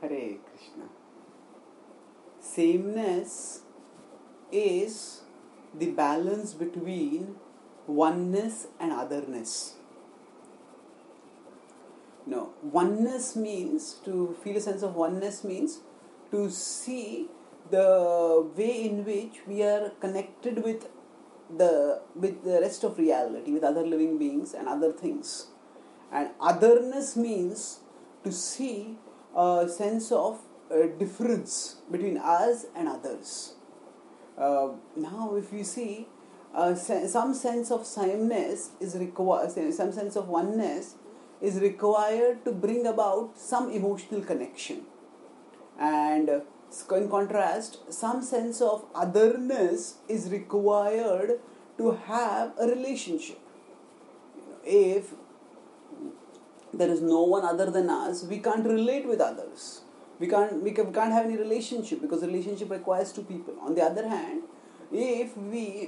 Hare Krishna. Sameness is the balance between oneness and otherness. No, oneness means, to feel a sense of oneness means to see the way in which we are connected with the rest of reality, with other living beings and other things. And otherness means to see a sense of difference between us and others. Now, if you see, some sense of sameness is required, some sense of oneness is required to bring about some emotional connection. And in contrast, some sense of otherness is required to have a relationship. If there is no one other than us, we can't relate with others. We can't have any relationship, because relationship requires two people. On the other hand, if we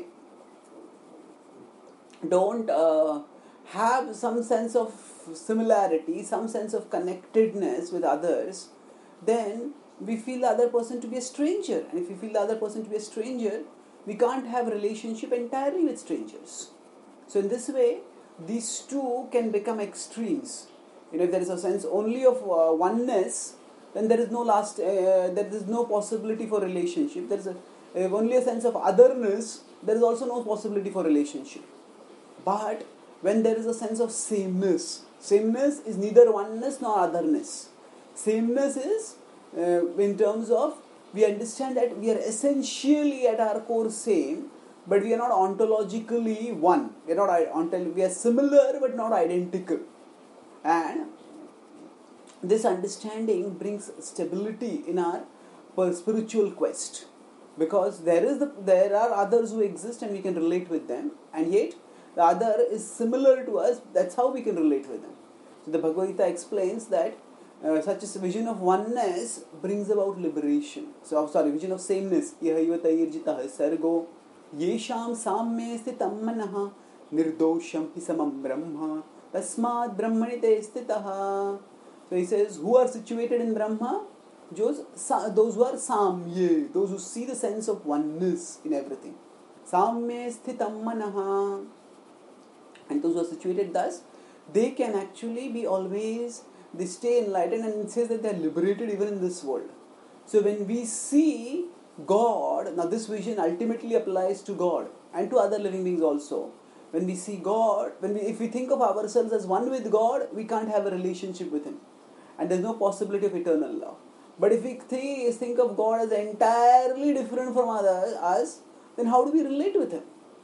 don't have some sense of similarity, some sense of connectedness with others, then we feel the other person to be a stranger. And if we feel the other person to be a stranger, we can't have a relationship entirely with strangers. So in this way, these two can become extremes. If there is a sense only of oneness, then there is no possibility for relationship. There is only a sense of otherness, there is also no possibility for relationship. But when there is a sense of sameness is neither oneness nor otherness. Sameness is in terms of, we understand that we are essentially at our core same, but we are not ontologically one. We are similar but not identical. And this understanding brings stability in our spiritual quest, because there are others who exist and we can relate with them, and yet the other is similar to us. That's how we can relate with them. So the Bhagavad Gita explains that such a vision of oneness brings about liberation. Vision of sameness. Yahayvatayirjitah sargo yesham samme sthitam manaha nirdosham hi samam brahma tasmad brahmani te stitah. So he says, who are situated in Brahma? Those who are samye, those who see the sense of oneness in everything. Samye sthitam manaha. And those who are situated thus, they can actually be always, they stay enlightened, and it says that they are liberated even in this world. So when we see God, now this vision ultimately applies to God and to other living beings also. When we see God, if we think of ourselves as one with God, we can't have a relationship with Him. And there's no possibility of eternal love. But if we think of God as entirely different from us, then how do we relate with Him?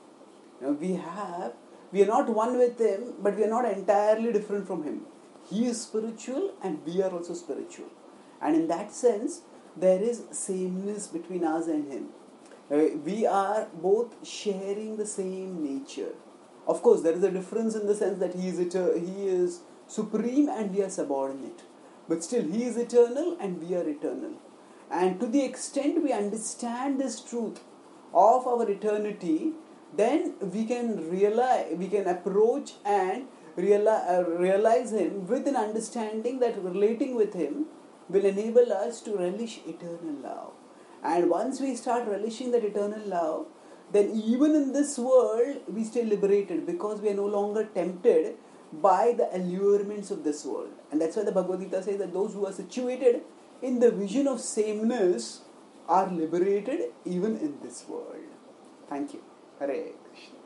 We are not one with Him, but we are not entirely different from Him. He is spiritual and we are also spiritual. And in that sense, there is sameness between us and Him. We are both sharing the same nature. Of course, there is a difference in the sense that He is supreme and we are subordinate. But still, He is eternal and we are eternal. And to the extent we understand this truth of our eternity, then we can approach and realize Him with an understanding that relating with Him will enable us to relish eternal love. And once we start relishing that eternal love, then even in this world we stay liberated, because we are no longer tempted by the allurements of this world. And that's why the Bhagavad Gita says that those who are situated in the vision of sameness are liberated even in this world. Thank you. Hare Krishna.